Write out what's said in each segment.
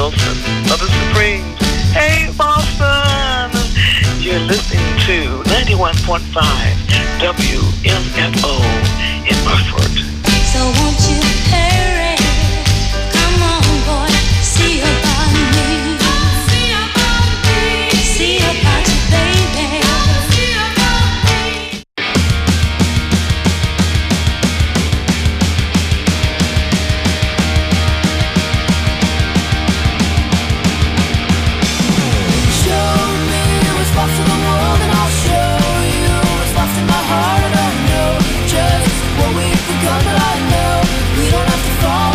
Wilson of the Supremes. Hey, Boston! You're listening to 91.5 WMFO in Hartford. So won't you hurry? Come on, boy, see about me. See about you, baby. What we've become, but I know we don't have to fall.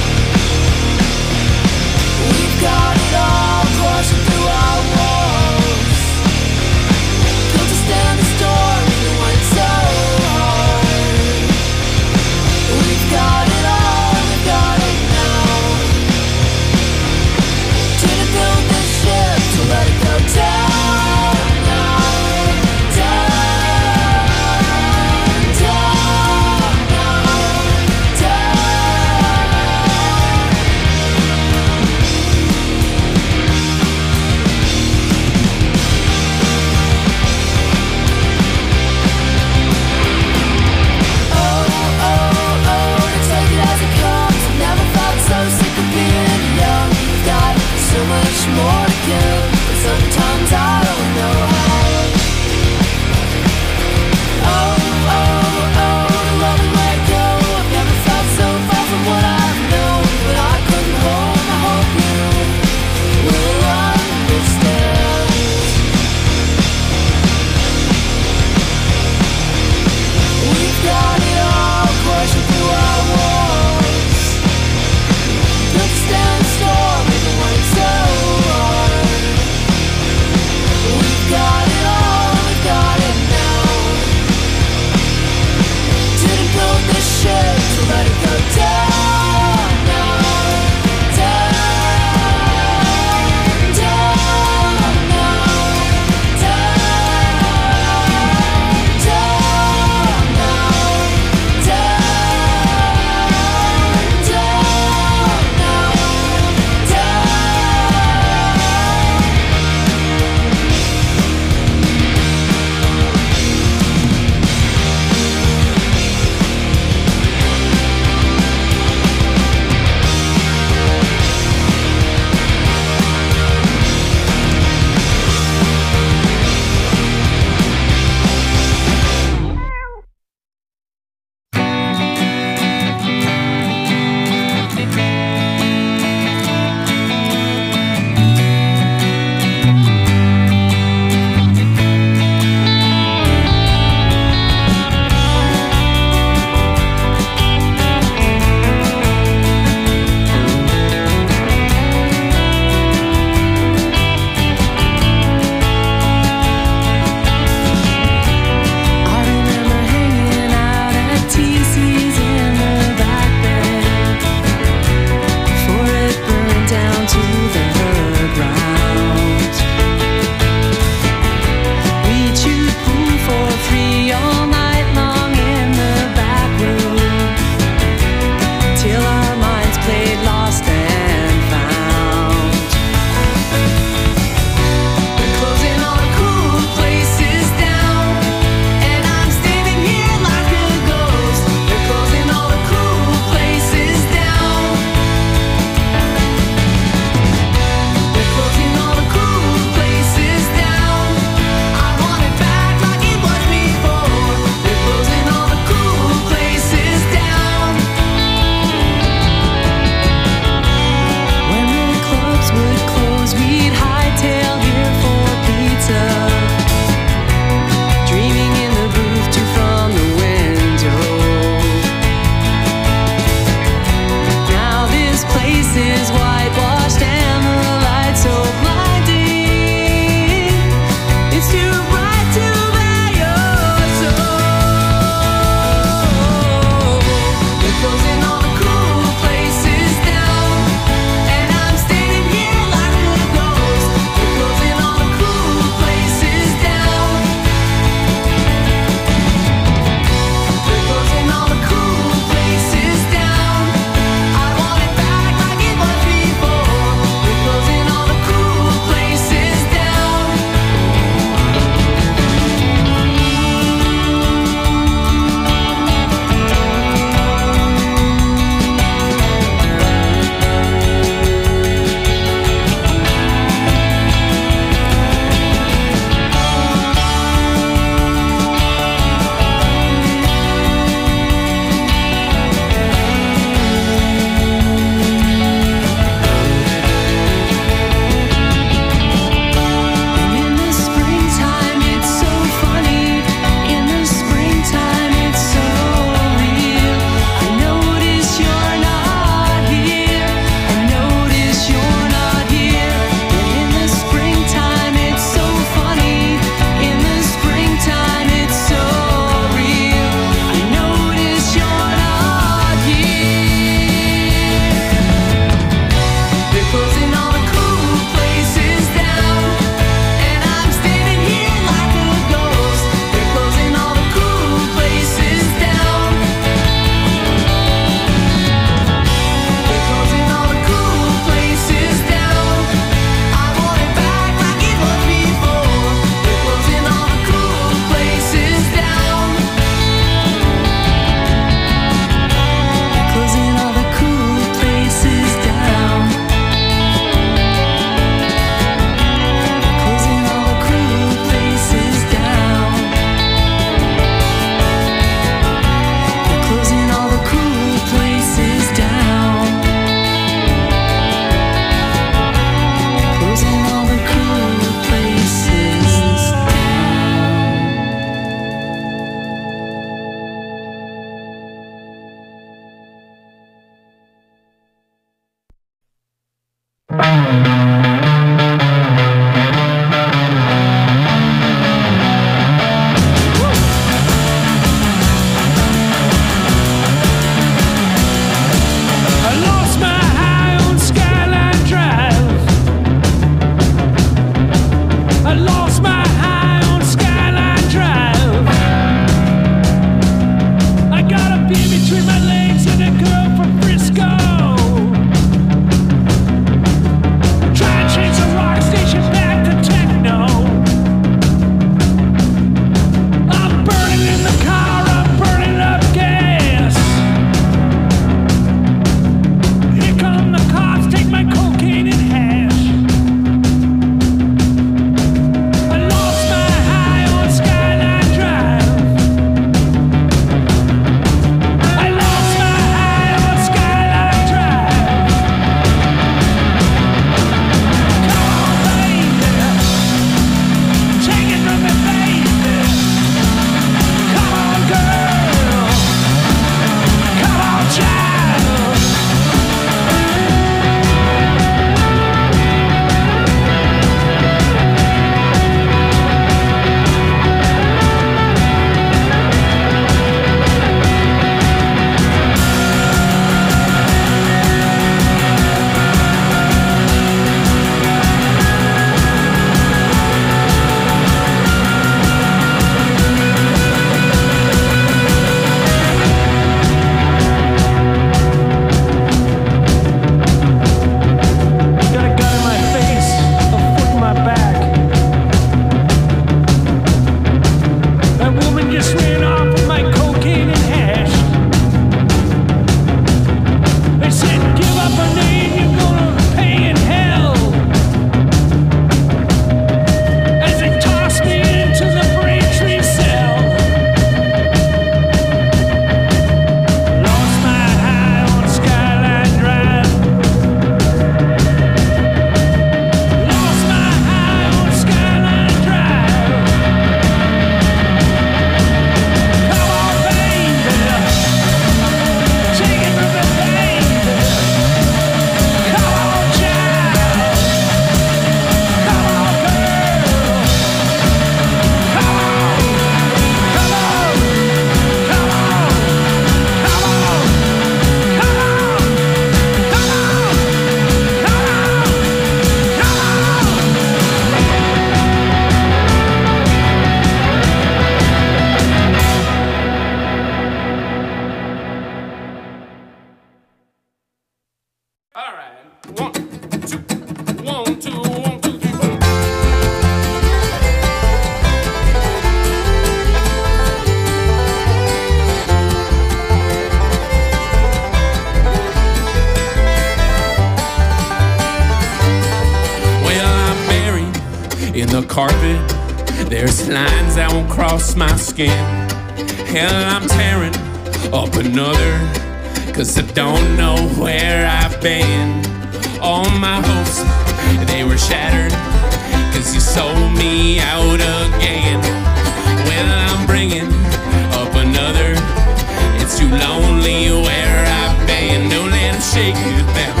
carpet. There's lines that won't cross my skin. Hell, I'm tearing up another, 'cause I don't know where I've been. All my hopes, they were shattered, 'cause you sold me out again. Well, I'm bringing up another. It's too lonely where I've been. Don't let them shake you down.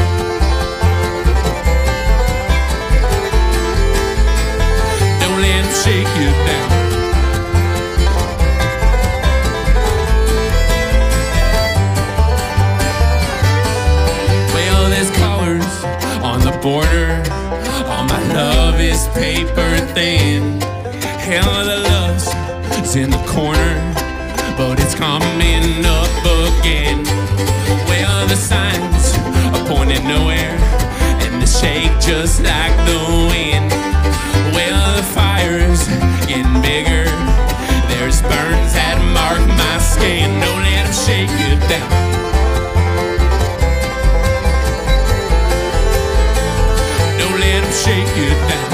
Don't let them shake you down. Well, there's colors on the border. All my love is paper thin. Hell, the lust is in the corner, but it's coming up again. Well, the signs are pointing nowhere, and they shake just like the wind. Well, the fire's getting bigger. There's burns that mark my skin. Don't let them shake you down. Don't let them shake you down.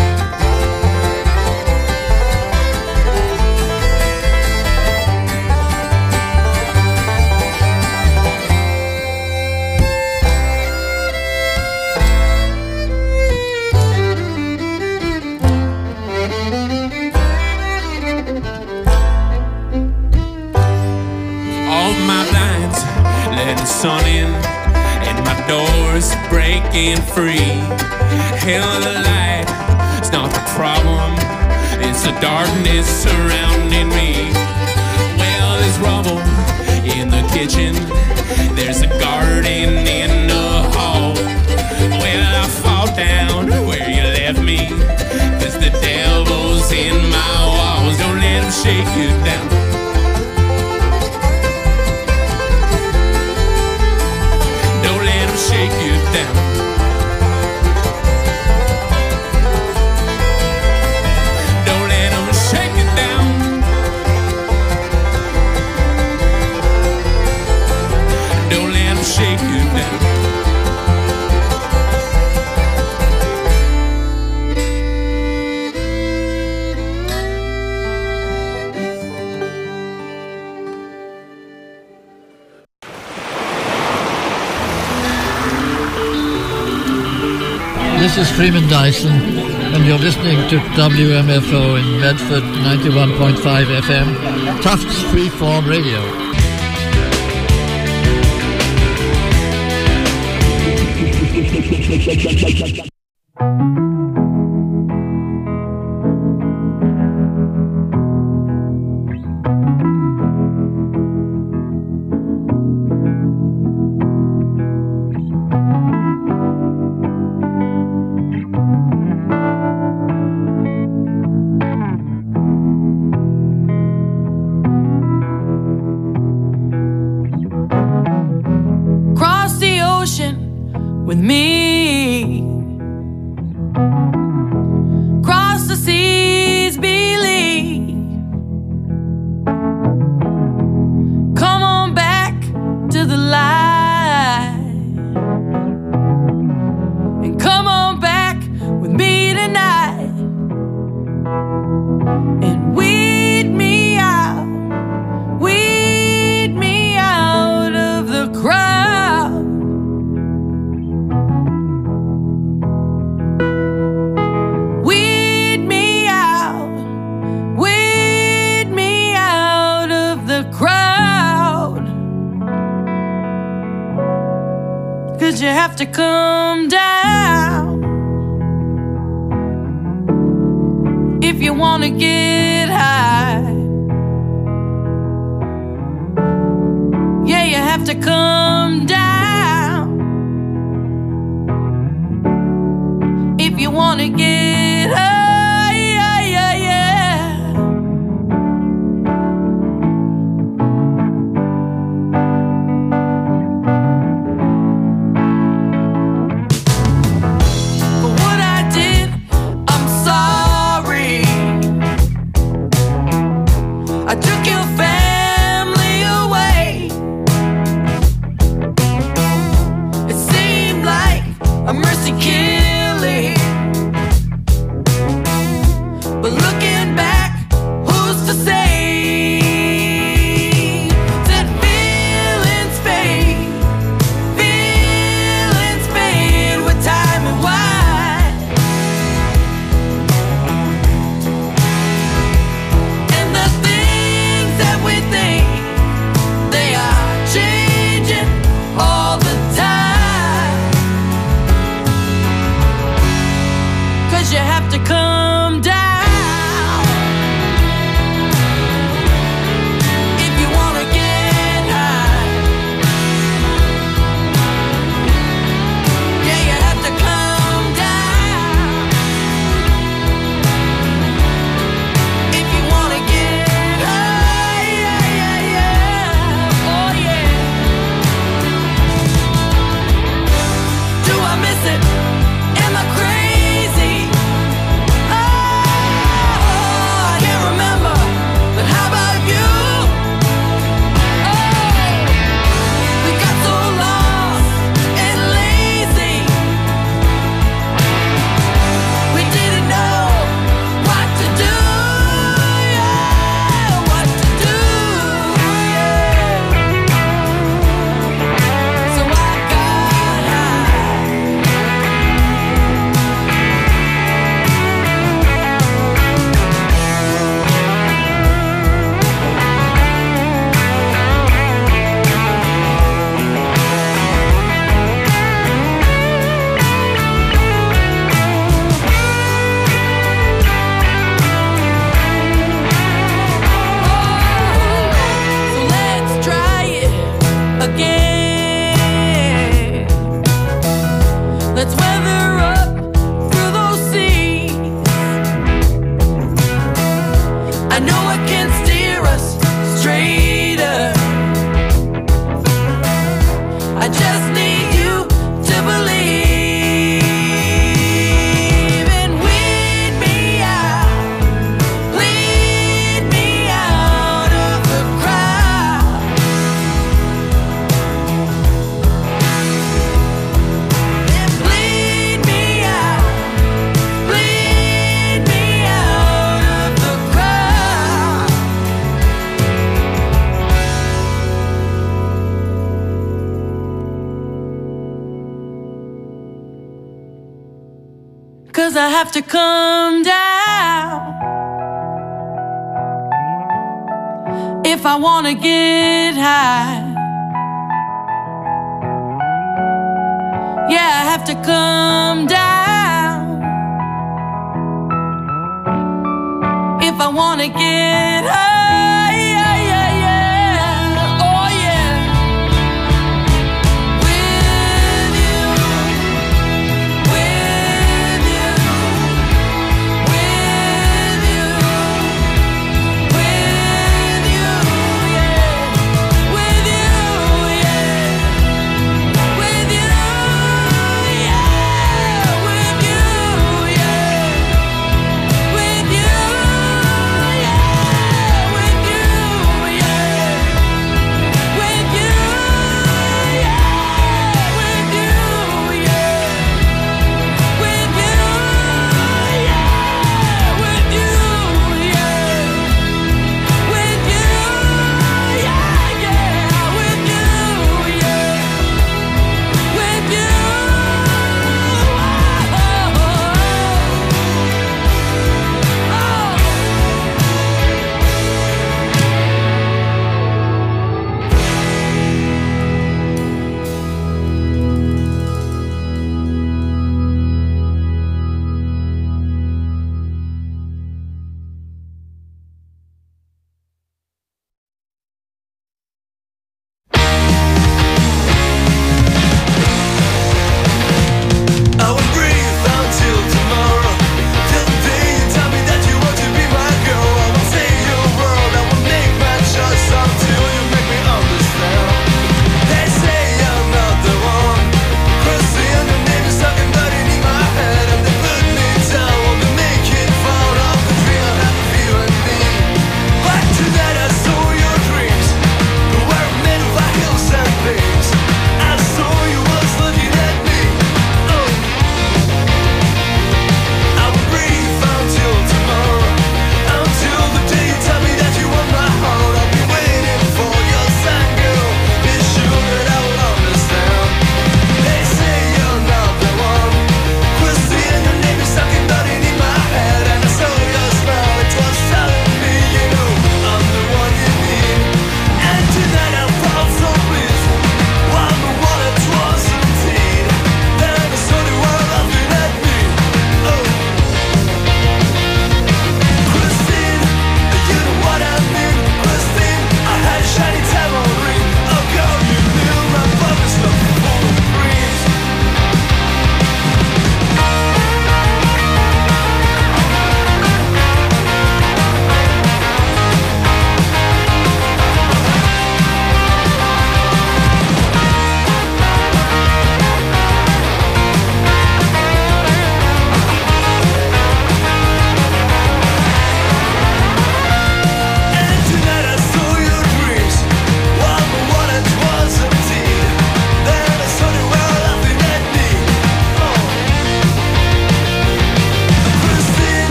Sun in and my door's breaking free. Hell, the light, it's not the problem, it's the darkness surrounding me. Well, there's rubble in the kitchen, there's a garden in the hall. Well, I fall down where you left me, 'cause the devil's in my walls. Don't let him shake you down. Shake you down. Don't let them shake you down. Don't let them shake you down. This is Freeman Dyson, and you're listening to WMFO in Medford 91.5 FM, Tufts Freeform Radio. To come down if you want to get high. Yeah, you have to come down if you want to get high. But can steer us straighter. I just need you to believe and weed me out, lead me out of the crowd. And bleed me out of the crowd. 'Cause I have to come down if I wanna get high. Yeah, I have to come down if I wanna get high. Yeah, yeah, yeah. Oh yeah. With you, with you, with you, with you, yeah. With you, yeah. With you, yeah. With you, yeah. With you, yeah.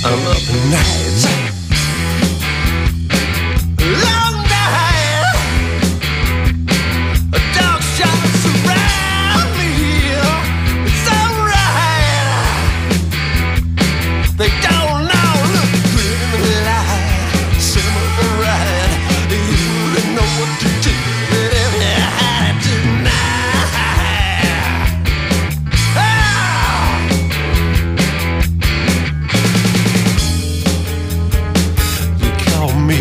Another night, long night, dog shots surround me. It's alright. They don't know, look good in the light, summer ride. You wouldn't know what to do if you had it tonight. You call me,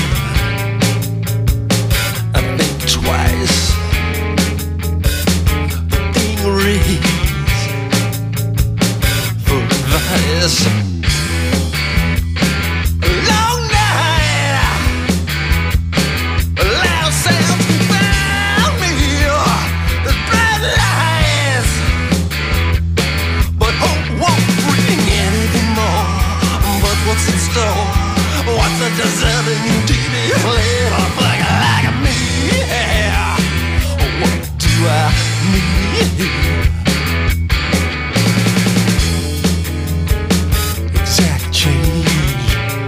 I think twice, being raised for advice. Long night, loud sounds around me, there's bright lights, but hope won't bring anything more. But what's in store? What's a deserving devious little fuck like me? What do I need? Exact change.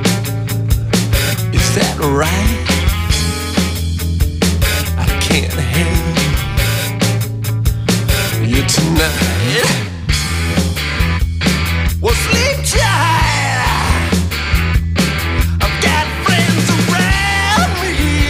Is that right? I can't handle you tonight. Well, sleep tight. I've got friends around me.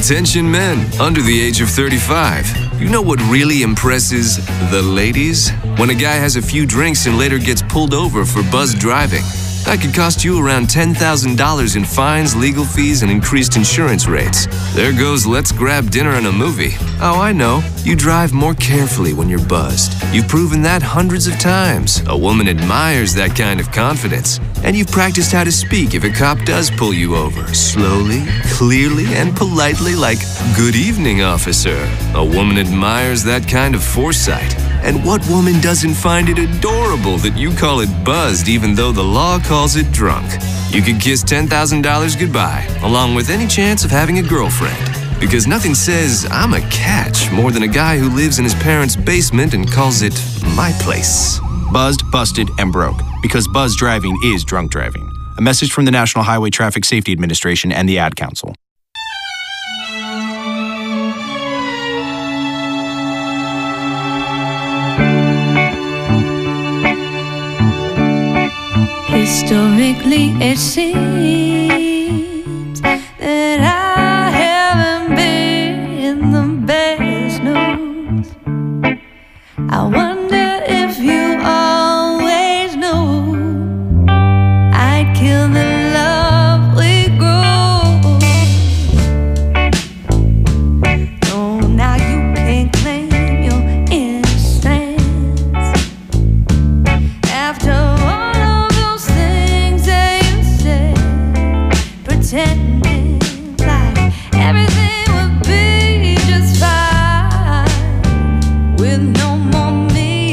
Attention men under the age of 35. You know what really impresses the ladies? When a guy has a few drinks and later gets pulled over for buzzed driving. That could cost you around $10,000 in fines, legal fees, and increased insurance rates. There goes let's grab dinner and a movie. Oh, I know. You drive more carefully when you're buzzed. You've proven that hundreds of times. A woman admires that kind of confidence. And you've practiced how to speak if a cop does pull you over. Slowly, clearly, and politely like, "Good evening, officer." A woman admires that kind of foresight. And what woman doesn't find it adorable that you call it buzzed even though the law calls it drunk? You could kiss $10,000 goodbye, along with any chance of having a girlfriend. Because nothing says, "I'm a catch," more than a guy who lives in his parents' basement and calls it my place. Buzzed, busted, and broke. Because buzz driving is drunk driving. A message from the National Highway Traffic Safety Administration and the Ad Council. Historically, it seems that I haven't been the best news. I wonder if you always knew I'd kill the love we grew. No, now you can't claim your innocence after pretending like everything would be just fine with no more me.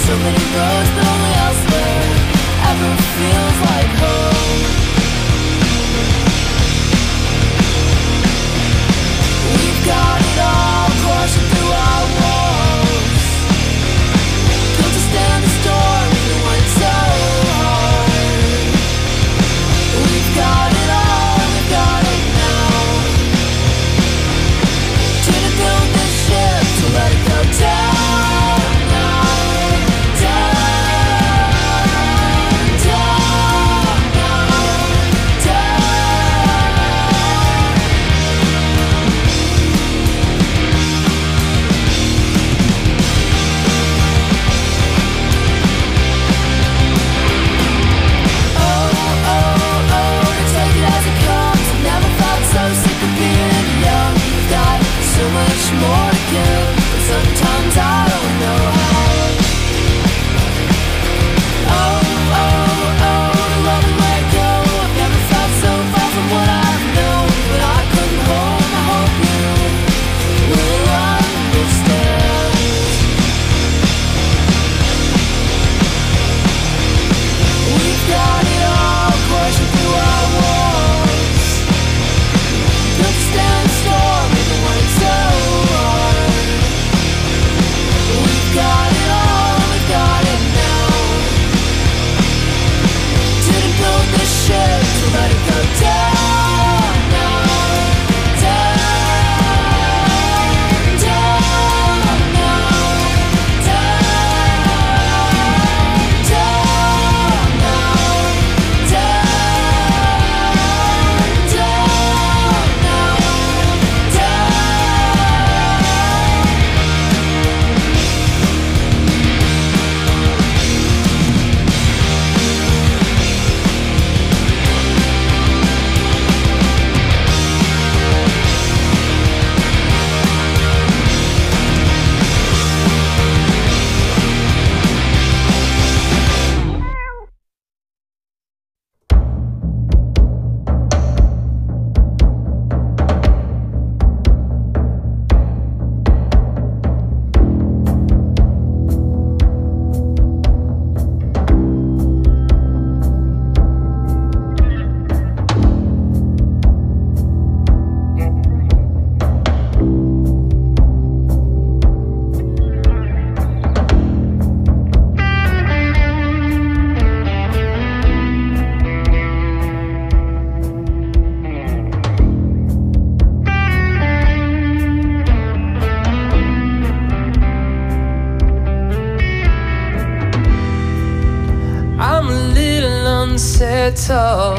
unsettled,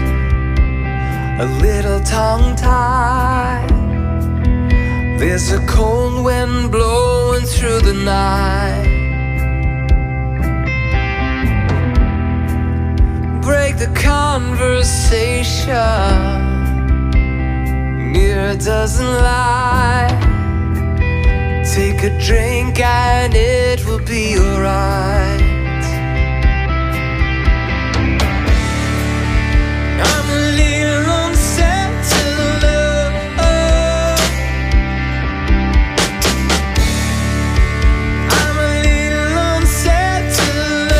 a little tongue-tied. There's a cold wind blowing through the night. Break the conversation, mirror doesn't lie. Take a drink and it will be alright. I'm a little unsettled, I'm a little unsettled,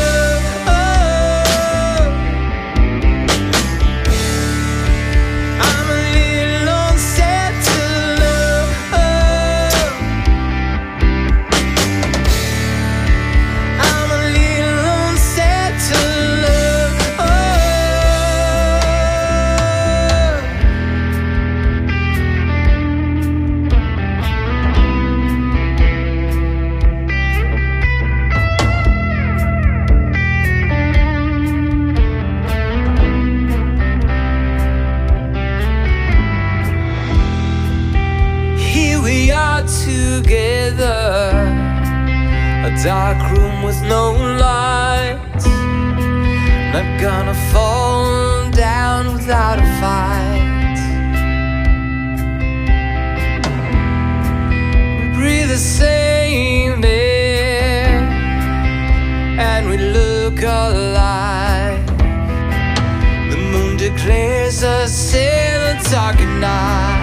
I'm a little unsettled, I'm a little unsettled. Here we are together, a dark room with no light. Not gonna fall down without a fight. We breathe the same air and we look alike. The moon declares us in the dark at night.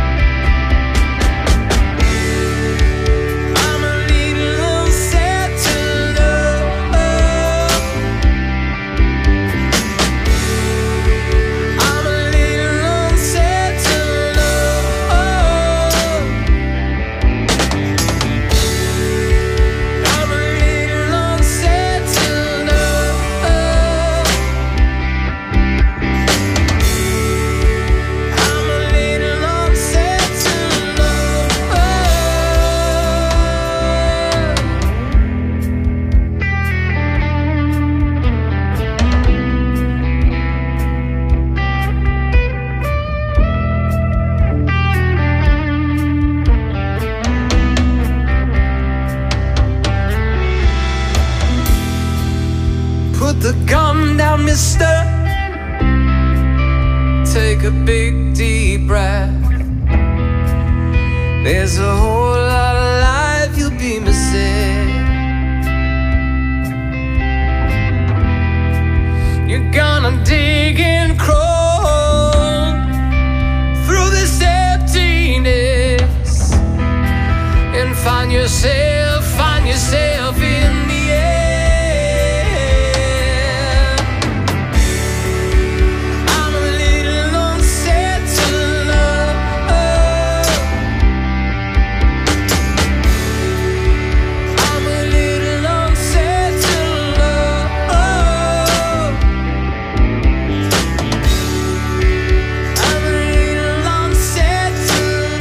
I'm a little unsettled. down, mister. Take a big deep breath. There's a whole lot of life you'll be missing. You're gonna dig and crawl through this emptiness and find yourself in the end. I'm a little unsettled. I'm a little unsettled. I'm a little unsettled.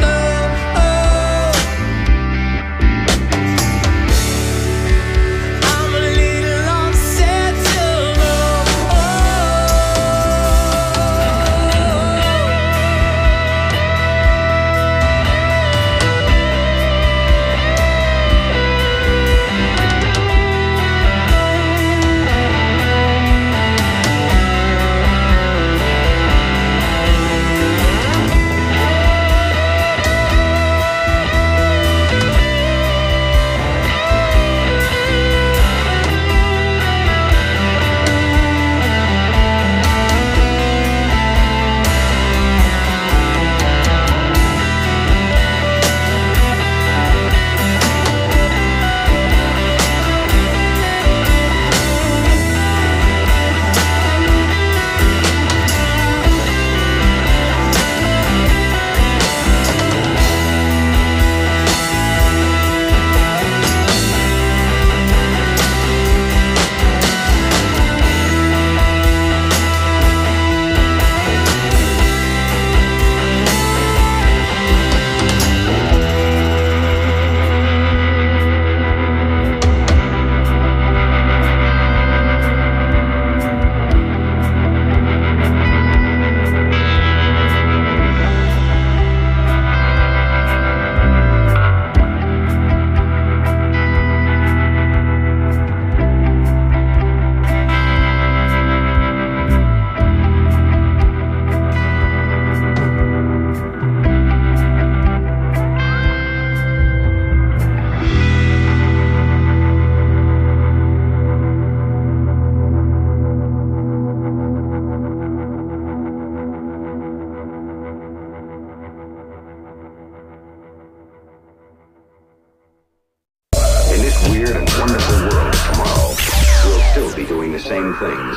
same things.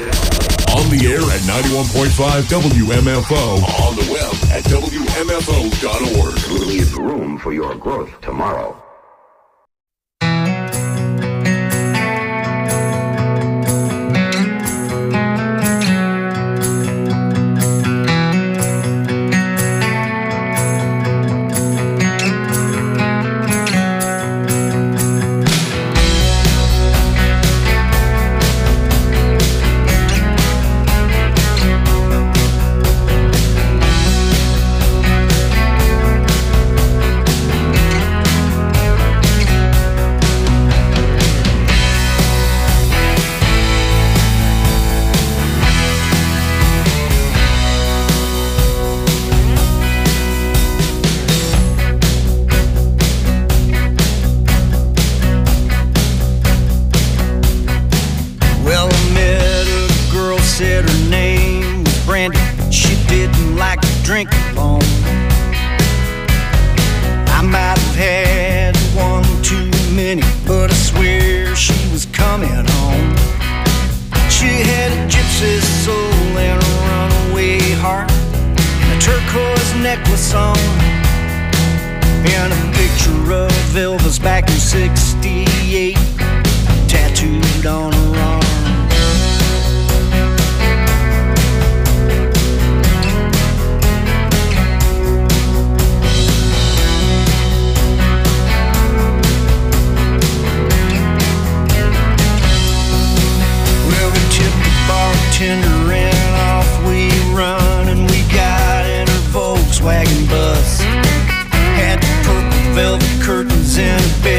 On the air at 91.5 WMFO. On the web at WMFO.org. Leave room for your growth tomorrow.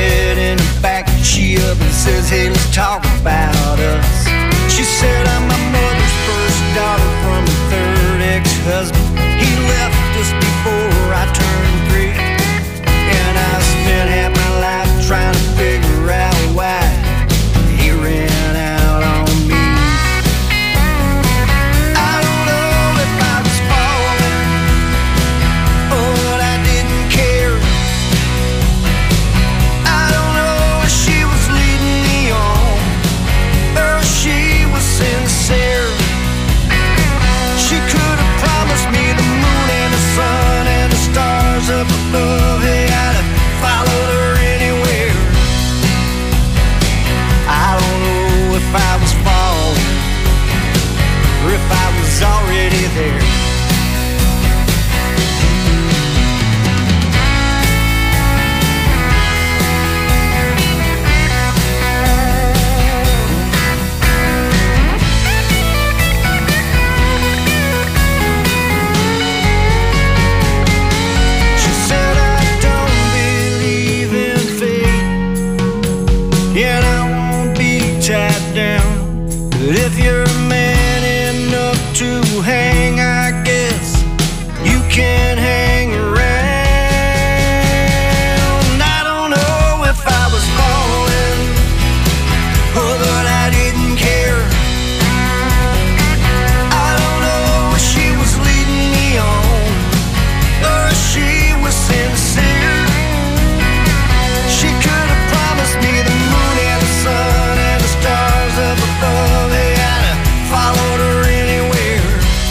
Says, hey, let's talk about us. She said, I'm a husband. He left just before I turned 3, and I spent half my life trying to figure out why he ran out on me. I don't know if I was falling or that I didn't care. I don't know if she was leading me on or if she was sincere. She could have promised me the moon and the sun and the stars up above. Hey, I'd have followed her anywhere. I don't know if I was falling or if I was already there. She said I don't believe in fate, and I won't be tied down. But if you're man enough to hang, I guess you can hang around. I don't know if I was falling or that I didn't care. I don't know if she was leading me on or if she was sincere. She could have promised me the moon and the sun and the stars up above. Hey, I'd have followed her anywhere.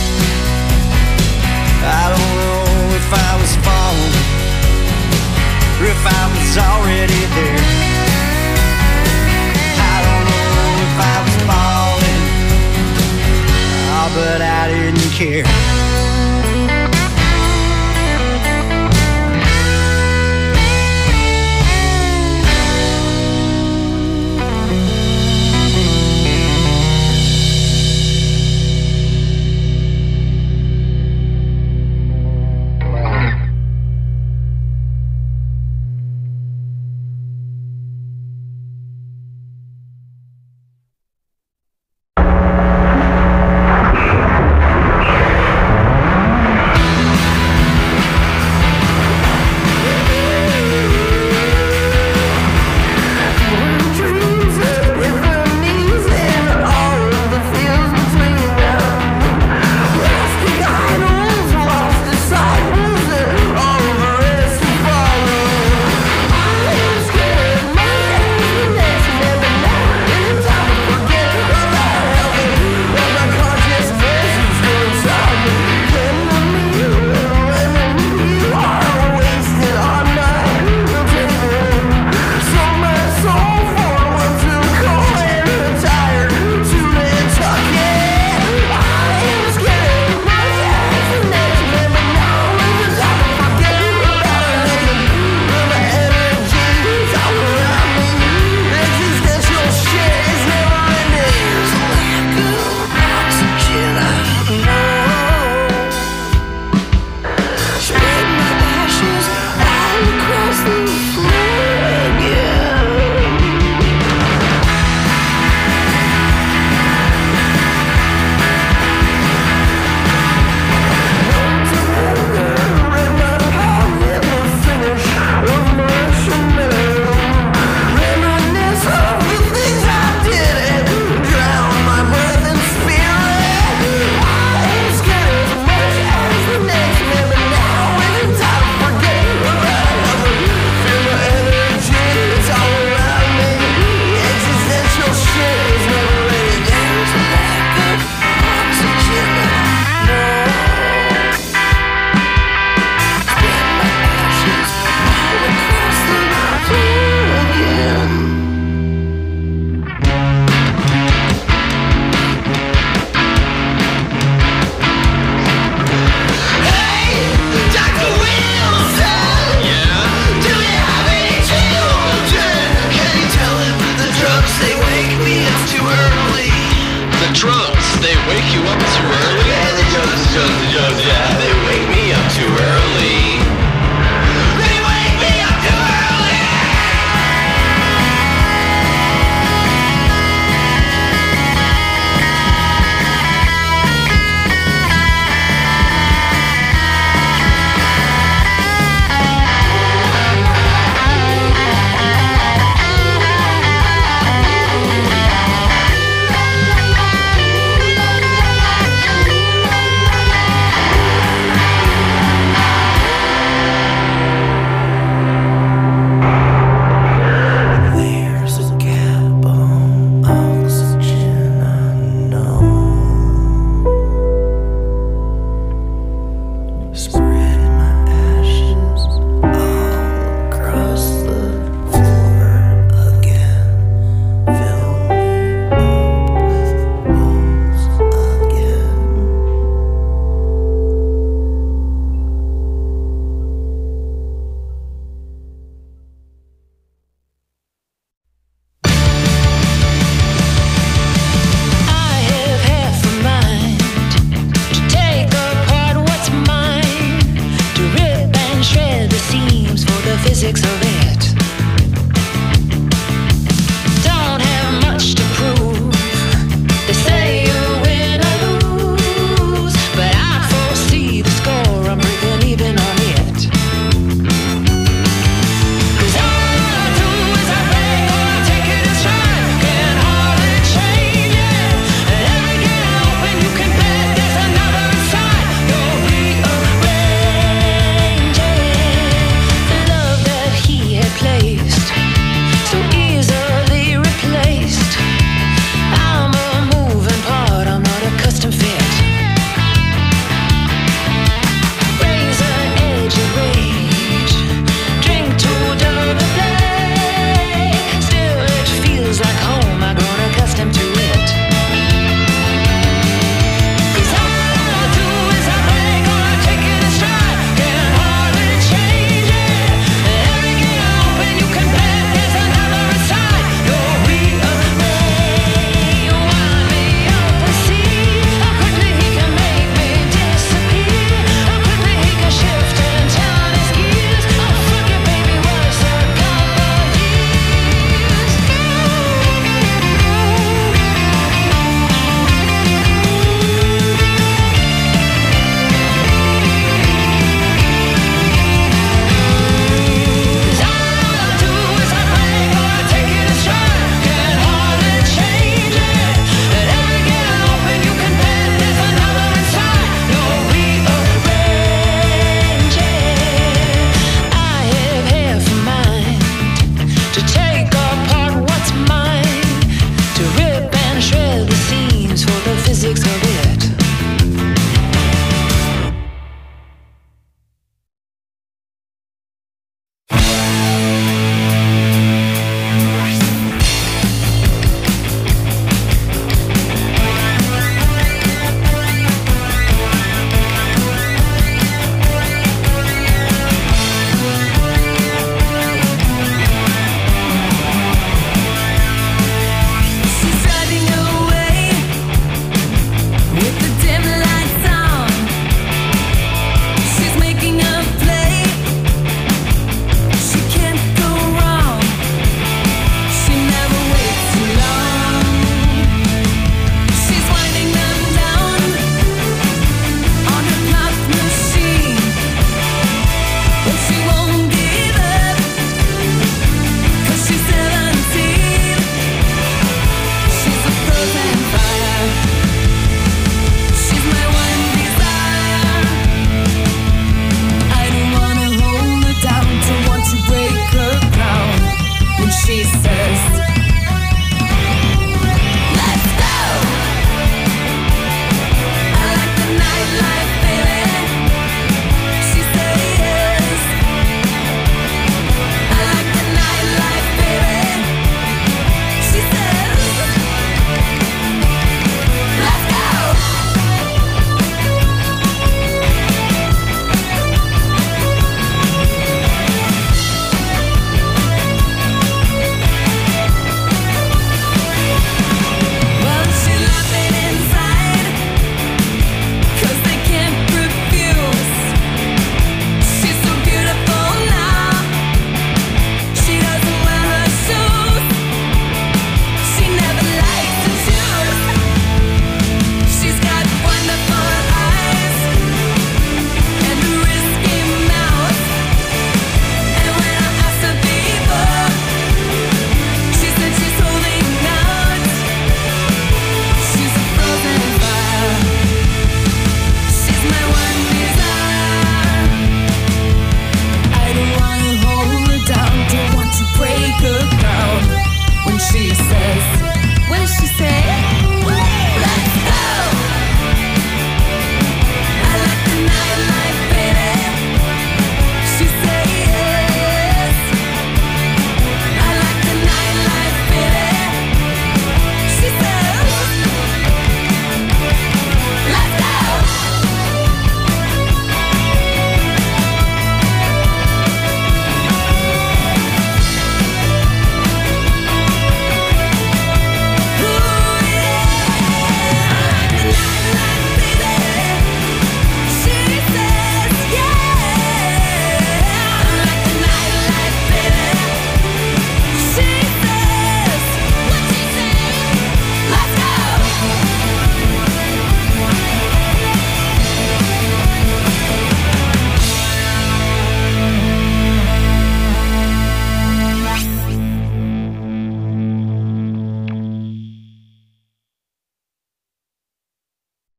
I don't know if I was falling or if I was already there. I don't know if I was falling, oh, but I didn't care.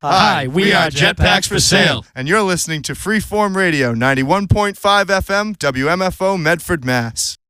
Hi, we are Jetpacks for Sale. And you're listening to Freeform Radio, 91.5 FM, WMFO, Medford, Mass.